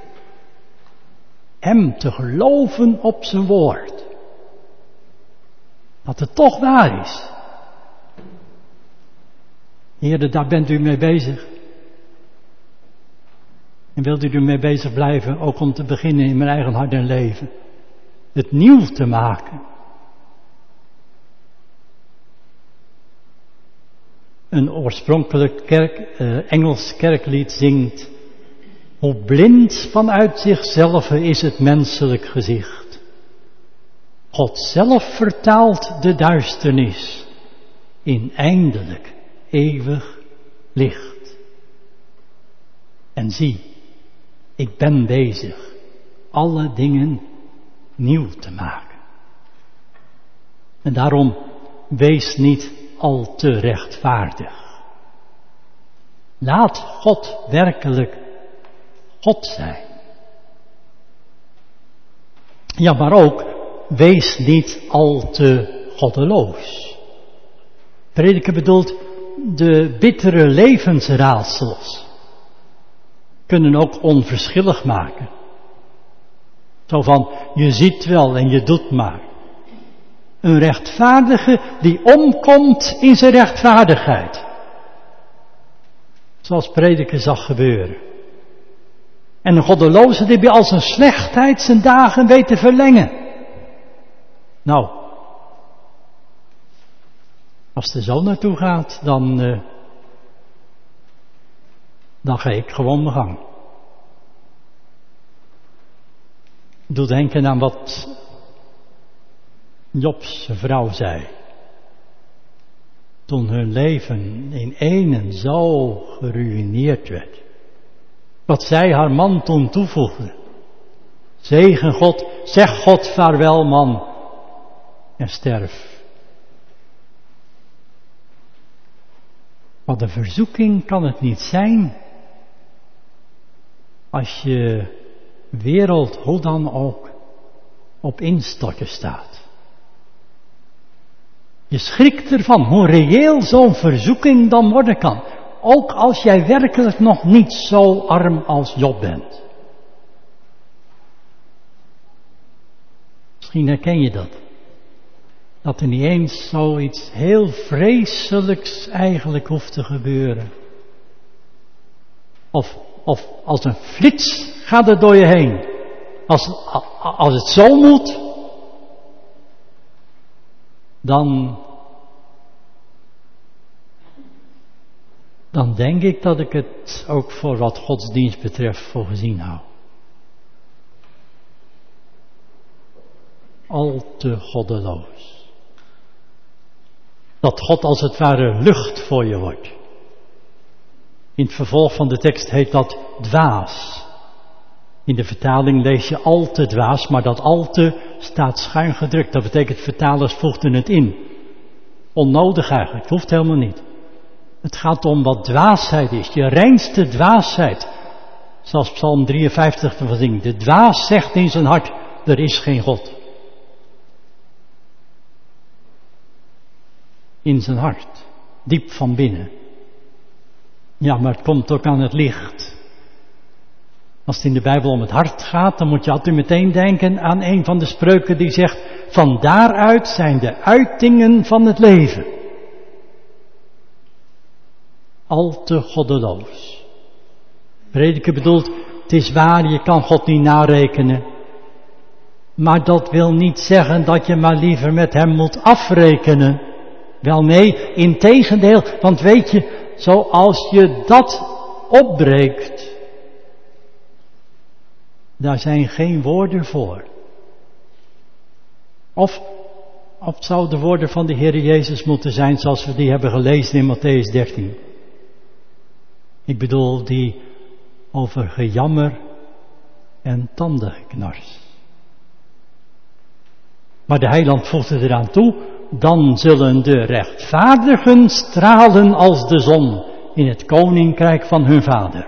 Hem te geloven op zijn woord. Dat het toch waar is. Heer, daar bent u mee bezig. En wilt u ermee bezig blijven, ook om te beginnen in mijn eigen hart en leven. Het nieuw te maken. Een oorspronkelijk Engels kerklied zingt. Hoe blind vanuit zichzelf is het menselijk gezicht. God zelf vertaalt de duisternis in eindelijk eeuwig licht. En zie, ik ben bezig alle dingen nieuw te maken. En daarom wees niet al te rechtvaardig. Laat God werkelijk God zijn. Ja, maar ook, wees niet al te goddeloos. Prediker bedoelt, de bittere levensraadsels kunnen ook onverschillig maken. Zo van, je ziet wel en je doet maar. Een rechtvaardige die omkomt in zijn rechtvaardigheid. Zoals prediker zag gebeuren. En een goddeloze die bij al zijn slechtheid zijn dagen weet te verlengen. Nou, als het er zo naartoe gaat, dan ga ik gewoon mijn gang. Ik doe denken aan wat Jobs vrouw zei. Toen hun leven in één zo geruïneerd werd. Wat zij haar man toen toevoegde. Zegen God, zeg God vaarwel man en sterf. Wat een verzoeking kan het niet zijn. Als je wereld hoe dan ook op instorten staat. Je schrikt ervan hoe reëel zo'n verzoeking dan worden kan. Ook als jij werkelijk nog niet zo arm als Job bent. Misschien herken je dat. Dat er niet eens zoiets heel vreselijks eigenlijk hoeft te gebeuren. Of als een flits gaat er door je heen. Als het zo moet, dan denk ik dat ik het ook voor wat godsdienst betreft voor gezien hou. Al te goddeloos. Dat God als het ware lucht voor je wordt. In het vervolg van de tekst heet dat dwaas. In de vertaling lees je al te dwaas, maar dat al te staat schuin gedrukt. Dat betekent vertalers voegden het in. Onnodig eigenlijk, het hoeft helemaal niet. Het gaat om wat dwaasheid is, je reinste dwaasheid. Zoals Psalm 53 te zingt. De dwaas zegt in zijn hart, er is geen God. In zijn hart, diep van binnen. Ja, maar het komt ook aan het licht. Als het in de Bijbel om het hart gaat, dan moet je altijd meteen denken aan een van de spreuken die zegt, van daaruit zijn de uitingen van het leven. Al te goddeloos. Prediker bedoelt, het is waar, je kan God niet narekenen. Maar dat wil niet zeggen dat je maar liever met hem moet afrekenen. Wel nee, integendeel, want weet je, zoals je dat opbreekt, daar zijn geen woorden voor. Of het zou de woorden van de Heer Jezus moeten zijn zoals we die hebben gelezen in Mattheüs 13. Ik bedoel die over gejammer en tandengeknars. Maar de heiland voegde eraan toe, dan zullen de rechtvaardigen stralen als de zon in het koninkrijk van hun vader.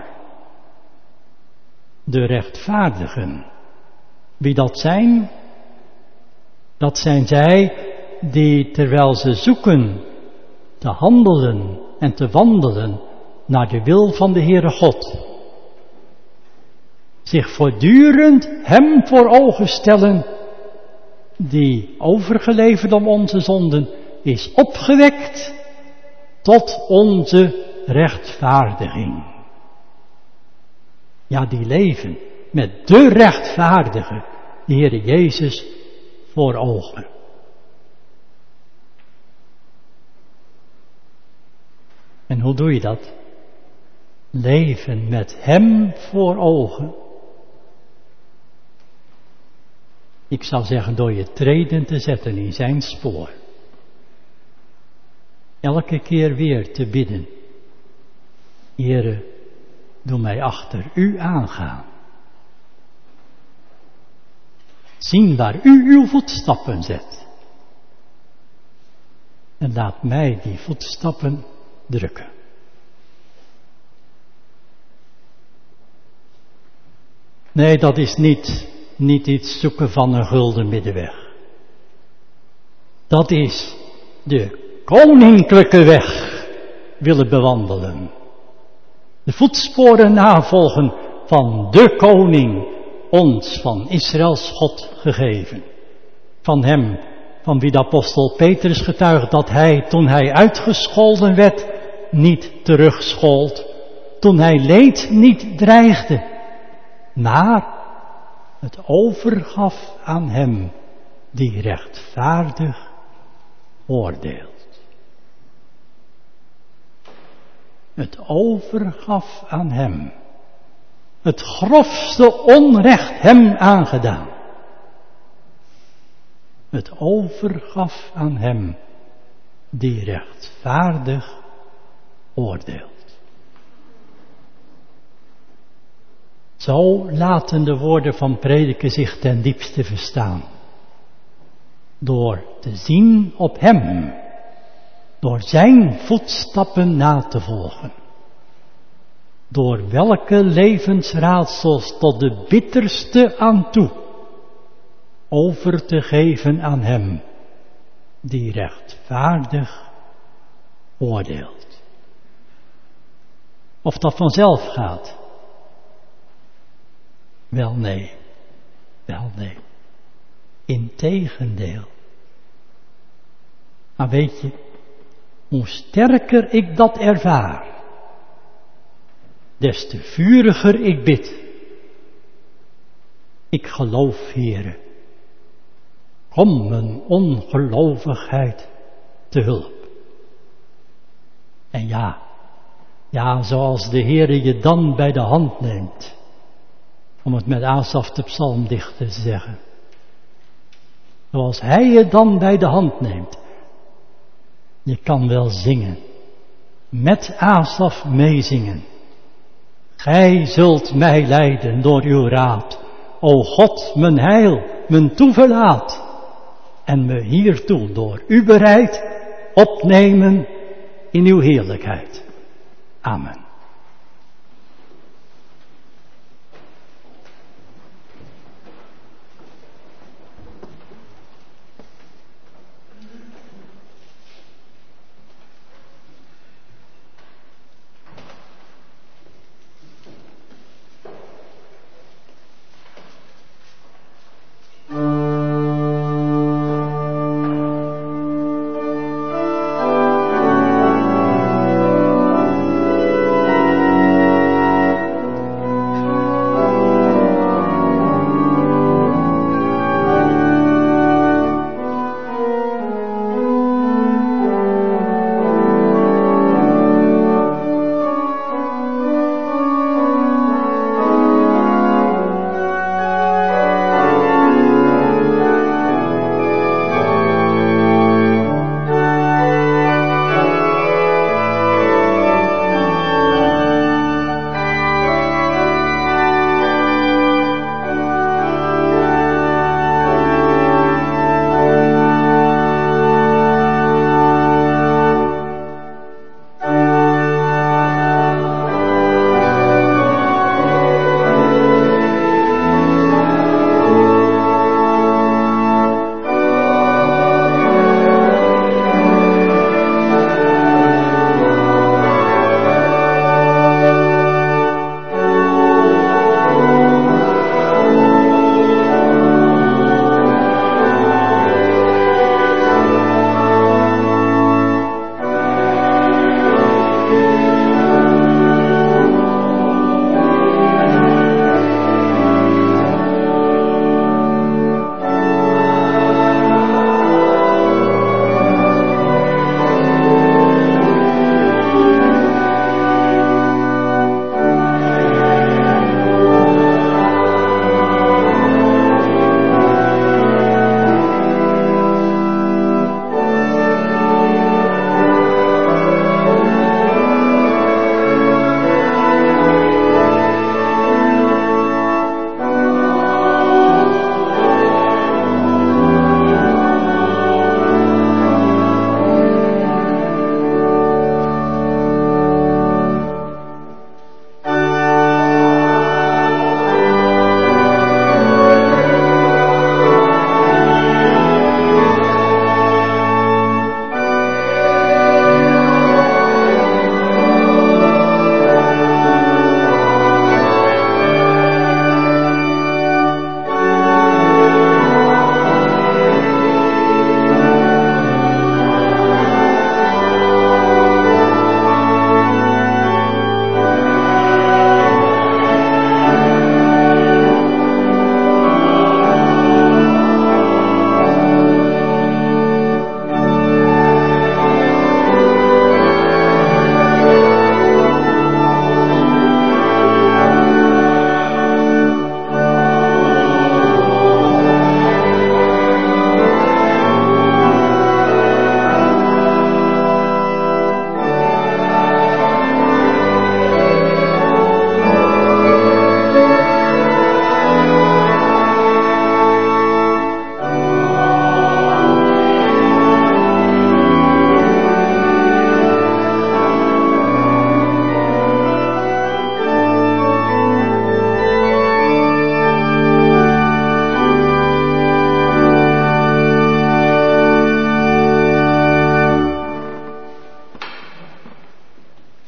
De rechtvaardigen. Wie dat zijn? Dat zijn zij die terwijl ze zoeken te handelen en te wandelen naar de wil van de Heere God, zich voortdurend hem voor ogen stellen, die overgeleverd om onze zonden is opgewekt tot onze rechtvaardiging. Ja, die leven met de rechtvaardige, de Heere Jezus, voor ogen. En hoe doe je dat? Leven met hem voor ogen. Ik zou zeggen door je treden te zetten in zijn spoor. Elke keer weer te bidden. Heere, doe mij achter u aangaan. Zien waar u uw voetstappen zet. En laat mij die voetstappen drukken. Nee, dat is niet iets zoeken van een gulden middenweg. Dat is de koninklijke weg willen bewandelen. De voetsporen navolgen van de koning, ons van Israëls God gegeven. Van hem, van wie de apostel Petrus getuigt dat hij, toen hij uitgescholden werd, niet terugschold. Toen hij leed, niet dreigde, maar het overgaf aan hem die rechtvaardig oordeelt. Het overgaf aan hem. Het grofste onrecht hem aangedaan. Het overgaf aan hem die rechtvaardig oordeelt. Zo laten de woorden van prediker zich ten diepste verstaan. Door te zien op hem. Door zijn voetstappen na te volgen. Door welke levensraadsels tot de bitterste aan toe over te geven aan hem die rechtvaardig oordeelt. Of dat vanzelf gaat? Wel nee. Integendeel. Maar weet je, hoe sterker ik dat ervaar, des te vuriger ik bid. Ik geloof, Heere, kom mijn ongelovigheid te hulp. En ja, zoals de Heere je dan bij de hand neemt, om het met Asaf de psalmdichter te zeggen. Zoals hij je dan bij de hand neemt. Je kan wel zingen, met Asaf meezingen. Gij zult mij leiden door uw raad, o God, mijn heil, mijn toeverlaat. En me hiertoe door u bereid opnemen in uw heerlijkheid. Amen.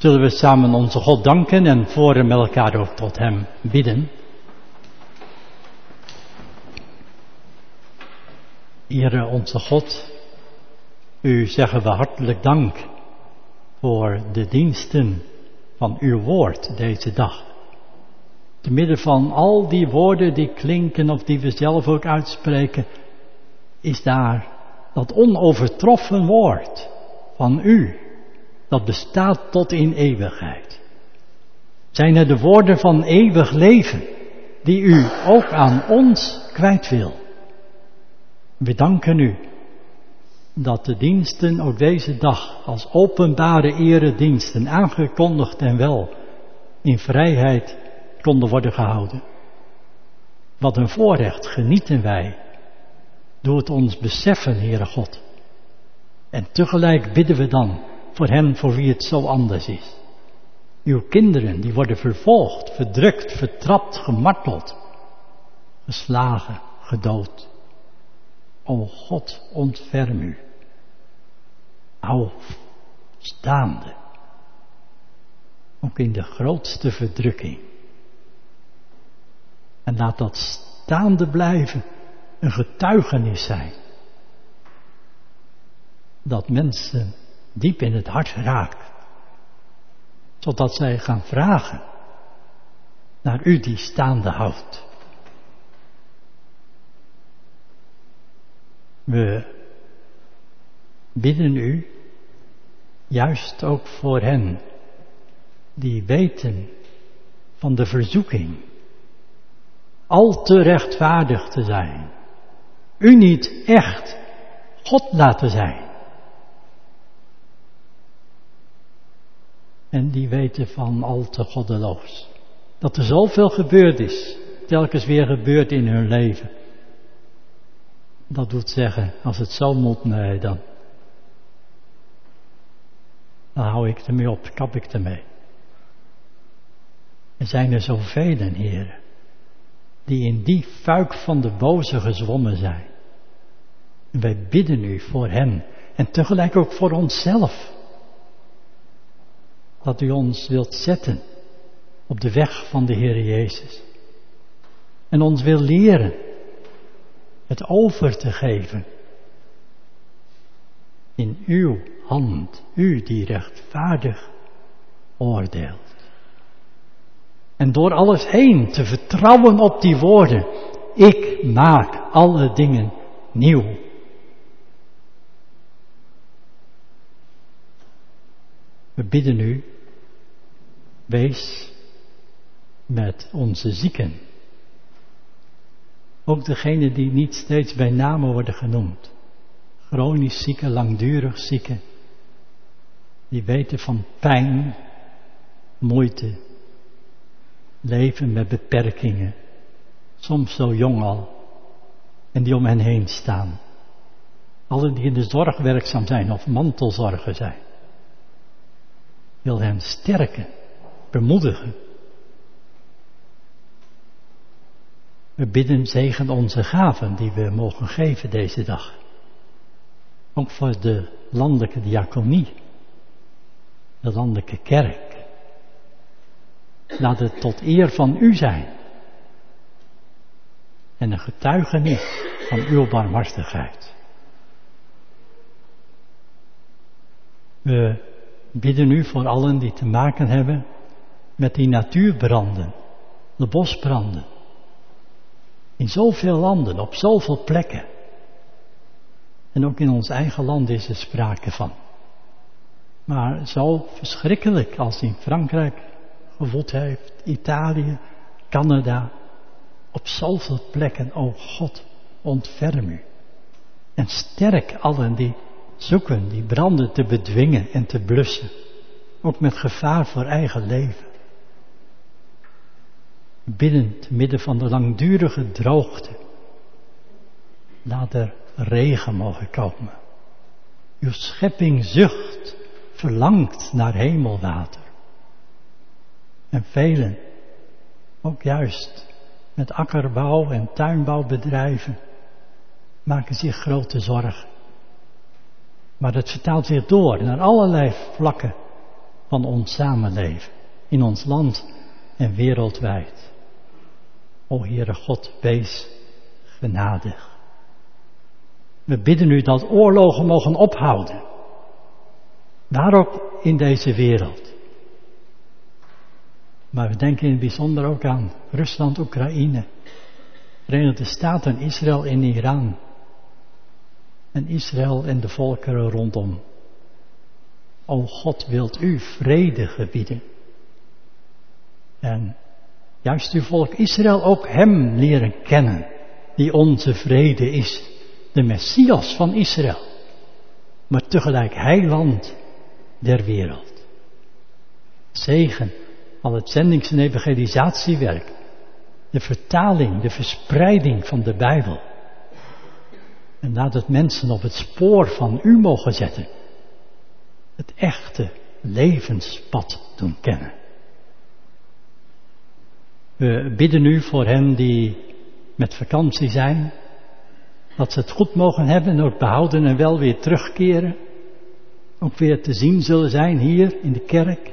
Zullen we samen onze God danken en voor met elkaar ook tot hem bidden. Heere onze God, u zeggen we hartelijk dank voor de diensten van uw woord deze dag. Te midden van al die woorden die klinken of die we zelf ook uitspreken, is daar dat onovertroffen woord van u, dat bestaat tot in eeuwigheid. Zijn er de woorden van eeuwig leven, die u ook aan ons kwijt wil. We danken u dat de diensten ook deze dag als openbare erediensten aangekondigd en wel in vrijheid konden worden gehouden. Wat een voorrecht genieten wij. Doe het ons beseffen, Heere God. En tegelijk bidden we dan voor hen voor wie het zo anders is. Uw kinderen die worden vervolgd, verdrukt, vertrapt, gemarteld, geslagen, gedood. O God, ontferm u. Hou staande. Ook in de grootste verdrukking. En laat dat staande blijven een getuigenis zijn. Dat mensen diep in het hart raakt. Zodat zij gaan vragen naar u die staande houdt. We bidden u juist ook voor hen die weten van de verzoeking al te rechtvaardig te zijn. U niet echt God laten zijn. En die weten van al te goddeloos. Dat er zoveel gebeurd is, telkens weer gebeurt in hun leven. Dat doet zeggen, als het zo moet, nee dan hou ik ermee op, kap ik ermee. Er zijn er zoveel, heren, die in die fuik van de boze gezwommen zijn. En wij bidden u voor hen en tegelijk ook voor onszelf. Dat u ons wilt zetten op de weg van de Heer Jezus. En ons wil leren het over te geven in uw hand, u die rechtvaardig oordeelt. En door alles heen te vertrouwen op die woorden, ik maak alle dingen nieuw. We bidden u, wees met onze zieken. Ook degenen die niet steeds bij name worden genoemd. Chronisch zieken, langdurig zieken. Die weten van pijn, moeite, leven met beperkingen. Soms zo jong al. En die om hen heen staan. Allen die in de zorg werkzaam zijn of mantelzorger zijn. Wil hen sterken, bemoedigen. We bidden zegen onze gaven die we mogen geven deze dag. Ook voor de landelijke diaconie, de landelijke kerk. Laat het tot eer van u zijn. En een getuigenis van uw barmhartigheid. We bidden u voor allen die te maken hebben met die natuurbranden, de bosbranden. In zoveel landen, op zoveel plekken. En ook in ons eigen land is er sprake van. Maar zo verschrikkelijk als in Frankrijk gevoeld heeft, Italië, Canada. Op zoveel plekken, o God, ontferm u. En sterk allen die zoeken die branden te bedwingen en te blussen. Ook met gevaar voor eigen leven. Binnen te midden van de langdurige droogte. Laat er regen mogen komen. Uw schepping zucht, verlangt naar hemelwater. En velen, ook juist met akkerbouw en tuinbouwbedrijven, maken zich grote zorgen. Maar het vertaalt zich door naar allerlei vlakken van ons samenleven, in ons land en wereldwijd. O Heere God, wees genadig. We bidden u dat oorlogen mogen ophouden. Waar ook in deze wereld. Maar we denken in het bijzonder ook aan Rusland, Oekraïne, Verenigde Staten, Israël en Iran. En Israël en de volkeren rondom. O God, wilt u vrede gebieden. En juist uw volk Israël ook hem leren kennen, die onze vrede is. De Messias van Israël, maar tegelijk heiland der wereld. Zegen al het zendings- en evangelisatiewerk, de vertaling, de verspreiding van de Bijbel. En laat het mensen op het spoor van u mogen zetten. Het echte levenspad doen kennen. We bidden u voor hen die met vakantie zijn, dat ze het goed mogen hebben en ook behouden en wel weer terugkeren. Ook weer te zien zullen zijn hier in de kerk.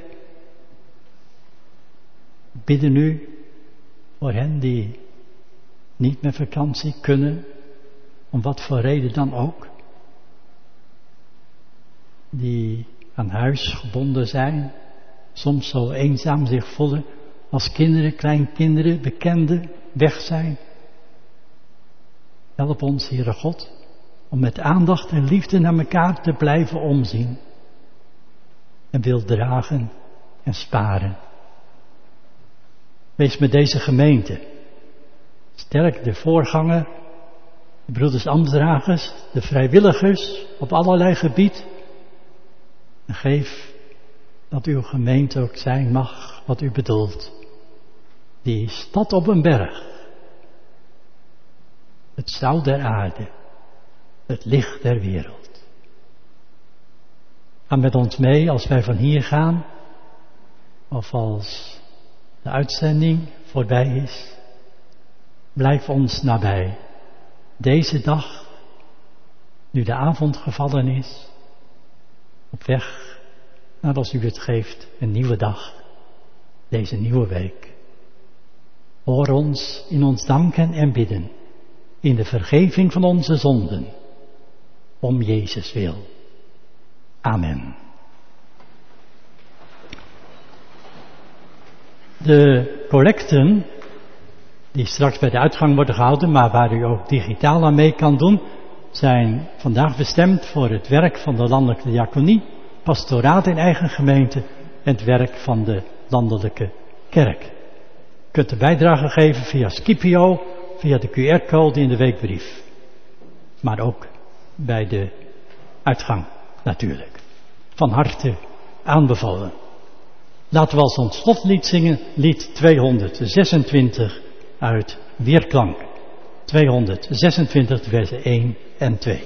We bidden u voor hen die niet met vakantie kunnen, om wat voor reden dan ook. Die aan huis gebonden zijn, soms zo eenzaam zich voelen als kinderen, kleinkinderen, bekenden, weg zijn. Help ons, Heere God, om met aandacht en liefde naar elkaar te blijven omzien. En wil dragen en sparen. Wees met deze gemeente. Sterk de voorganger, de broeders ambtsdragers, de vrijwilligers op allerlei gebied. En geef dat uw gemeente ook zijn mag wat u bedoelt. Die stad op een berg. Het zout der aarde. Het licht der wereld. Ga met ons mee als wij van hier gaan. Of als de uitzending voorbij is. Blijf ons nabij. Deze dag, nu de avond gevallen is. Op weg naar, als u het geeft, een nieuwe dag. Deze nieuwe week. Hoor ons in ons danken en bidden. In de vergeving van onze zonden. Om Jezus wil. Amen. De collecten, die straks bij de uitgang worden gehouden, maar waar u ook digitaal aan mee kan doen, zijn vandaag bestemd voor het werk van de landelijke diaconie, pastoraat in eigen gemeente en het werk van de landelijke kerk. U kunt de bijdrage geven via Scipio, via de QR-code in de weekbrief. Maar ook bij de uitgang natuurlijk. Van harte aanbevolen. Laten we als ons slotlied zingen, lied 226 uit Weerklank. 226 versen 1 en 2.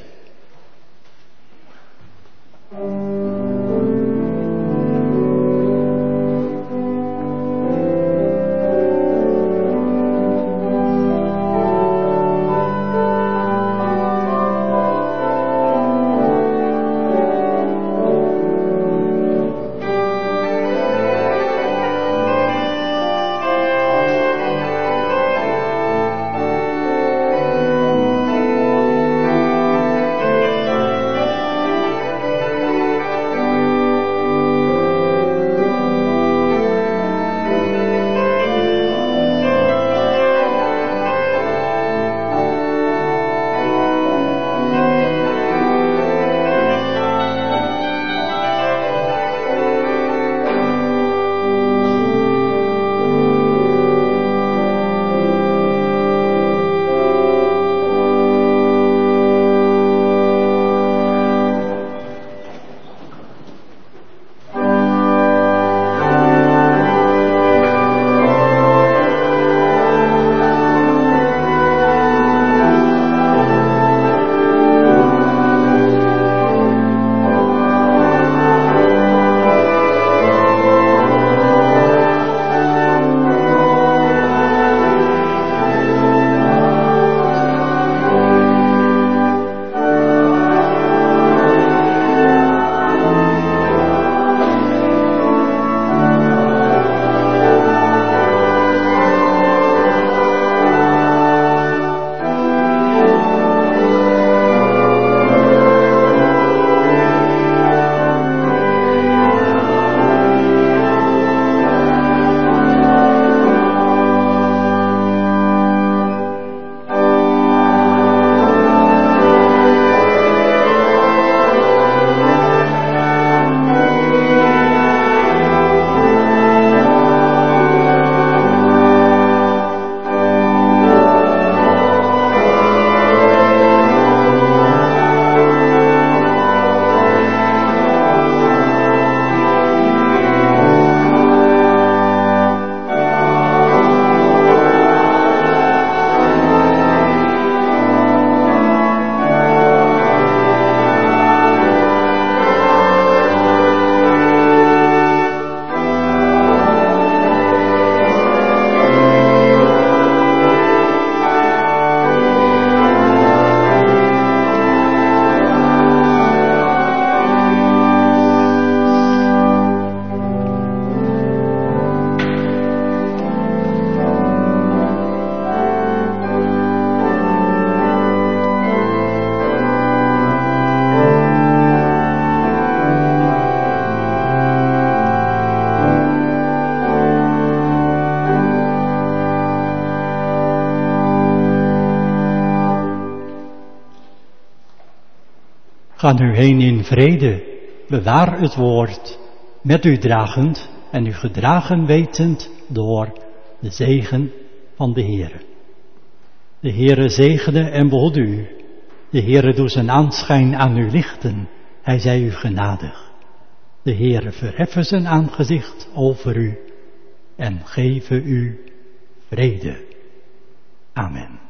Ga nu heen in vrede, bewaar het woord, met u dragend en u gedragen wetend door de zegen van de Heere. De Heere zegene en behoede u. De Heere doet zijn aanschijn aan u lichten, hij zij u genadig. De Heere verheffen zijn aangezicht over u en geven u vrede. Amen.